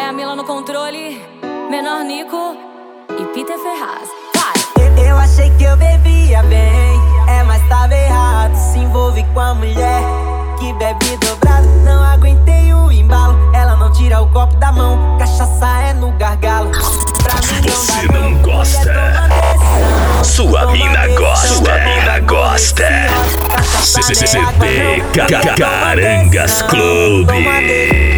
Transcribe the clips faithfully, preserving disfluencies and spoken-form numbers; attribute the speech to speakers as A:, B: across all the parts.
A: É a Mila no controle, Menor Nico e Peter Ferraz.
B: Eu, eu achei que eu bebia bem, é, mas tava errado. Se envolve com a mulher que bebe dobrado. Não aguentei o embalo, ela não tira o copo da mão. Cachaça é no gargalo. Pra mim não
C: Você
B: dá,
C: não gosta, sua mina gosta, sua mina gosta. C C C P Carangas Clube.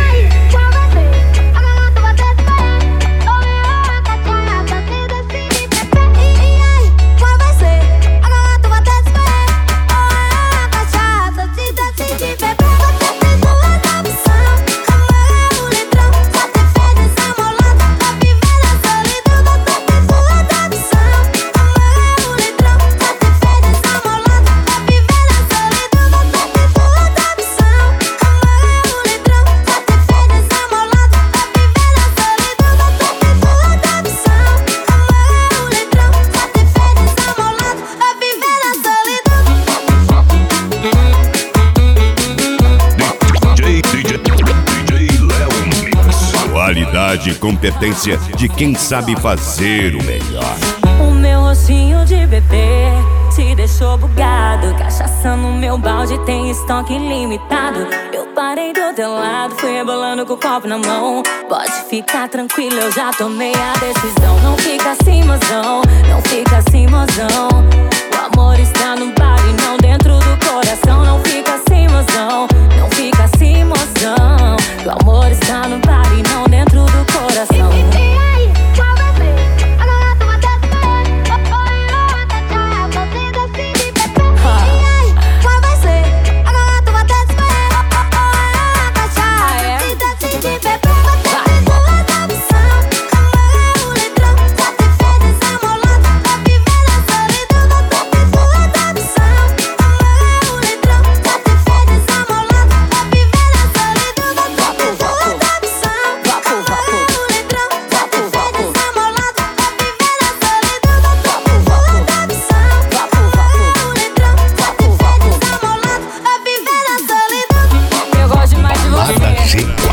C: Qualidade e competência de quem sabe fazer o melhor.
A: O meu rostinho de bebê te deixou bugado. Cachaça no meu balde tem estoque ilimitado. Eu parei do teu lado, fui rebolando com o copo na mão. Pode ficar tranquilo, eu já tomei a decisão. Não fica assim, mozão, não fica assim, mozão. O amor está no bar e não dentro do coração. Não fica assim, mozão, não fica assim, mozão. O amor está no bar e não dentro do coração.
C: Banda G